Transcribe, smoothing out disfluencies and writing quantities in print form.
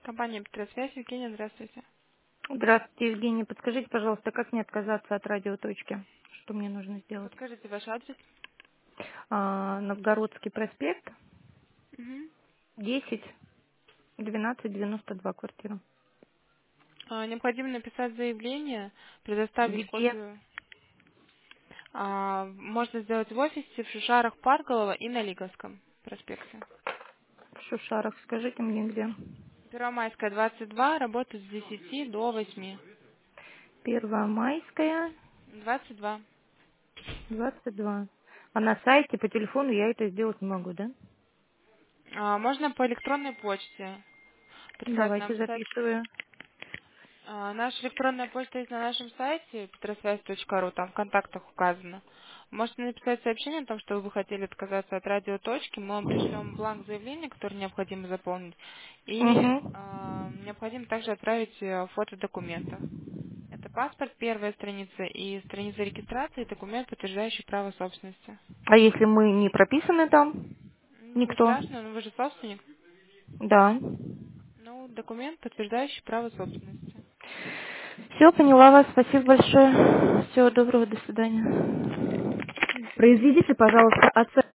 Компания «Петросвязь». Евгения, здравствуйте. Здравствуйте, Евгения. Подскажите, пожалуйста, как мне отказаться от радиоточки? Что мне нужно сделать? Подскажите ваш адрес. Новгородский проспект, Мгм. 10, 1292 квартира. Необходимо написать заявление, предоставить Где? копию. Можно сделать в офисе в Шушарах, Парголово и на Лиговском проспекте. В Шушарах. Скажите мне, где? Первомайская, 22, работает с 10 до 8. Первомайская, 22. 22. А на сайте по телефону я это сделать не могу, да? Можно по электронной почте прислать нам Давайте в записываю. Наша электронная почта есть на нашем сайте petrosвязь.ру, там в контактах указано. Можете написать сообщение о том, что вы бы хотели отказаться от радиоточки, мы вам пришлем бланк заявления, который необходимо заполнить, и Угу. необходимо также отправить фото документа. Это паспорт, первая страница, и страница регистрации, и документ, подтверждающий право собственности. А если мы не прописаны там? Не Никто? страшно, но вы же собственник. Да. Ну, документ, подтверждающий право собственности. Все, поняла вас. Спасибо большое. Всего доброго. До свидания. Произведите, пожалуйста, оценку.